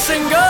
singer.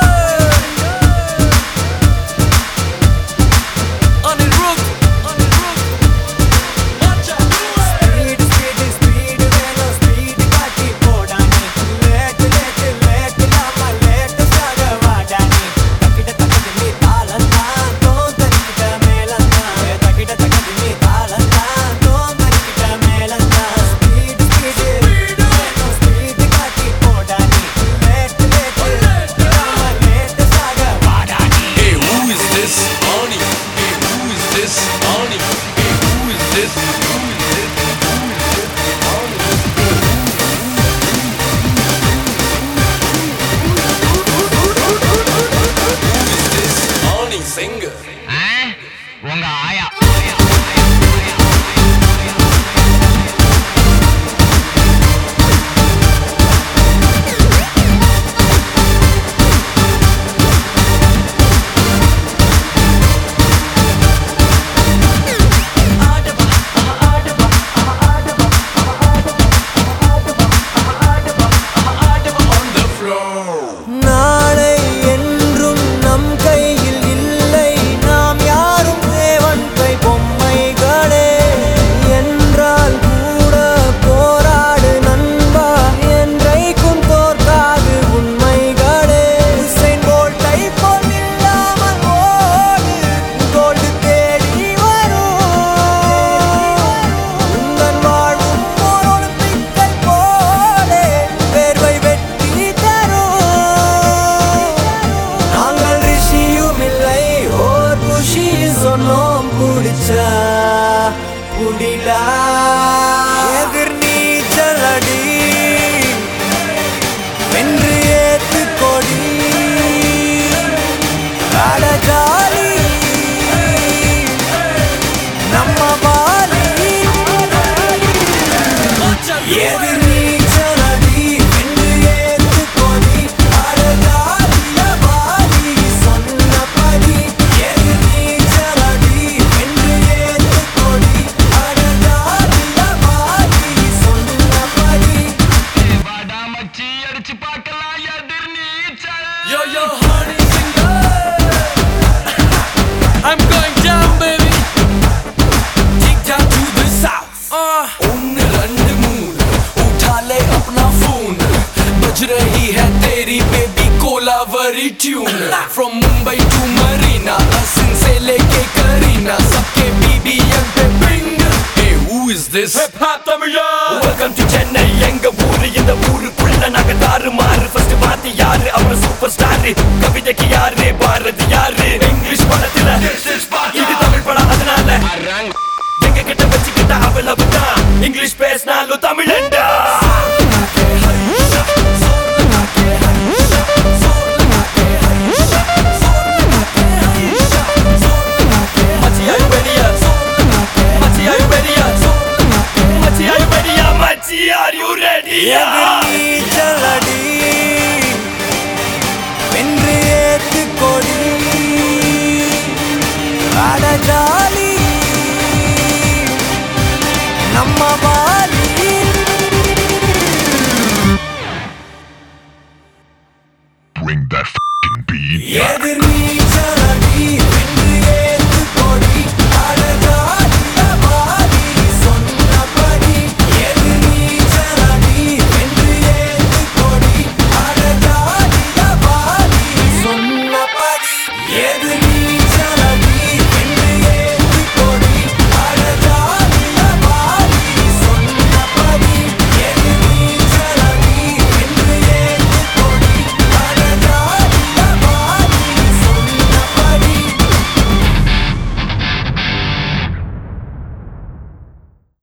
புடிலா எதிர் நீச்சலடி வென்று ஏத்து கொடி அடஜாலி நம்ம பாலி எதிர் நீச்சலடி வென்று ஏத்து கொடி அடஜாலில பாலி சொன்னபடி எதிர் நீச்சலடி வென்று ஏத்து கொடி Yo, yo, honey singer. I'm going down, baby. Take down to the south. Onne rande moon. Utha le apna phone. Baj rahi hai teri baby Kolavari tune. From Mumbai to Marina, Asin se leke Karina, sabke BBM pe bring. Hey, who is this? Hip hop Tamila. Welcome to Chennai, enga ooru indha oorukulla naga taarumaru. First paati yaru avara superstar. கவிதைக்கு யாரு பாரதி யாரு English படத்துல இது தமிழ் படம் அதனால எங்க கிட்ட வச்சுக்கிட்ட அவ்வளவுதான் இங்கிலீஷ் பேசினாலும் தமிழண்டா Are you ready? நீச்சலடி வென்று ஏத்து கொடி அடஜாலி நம்ம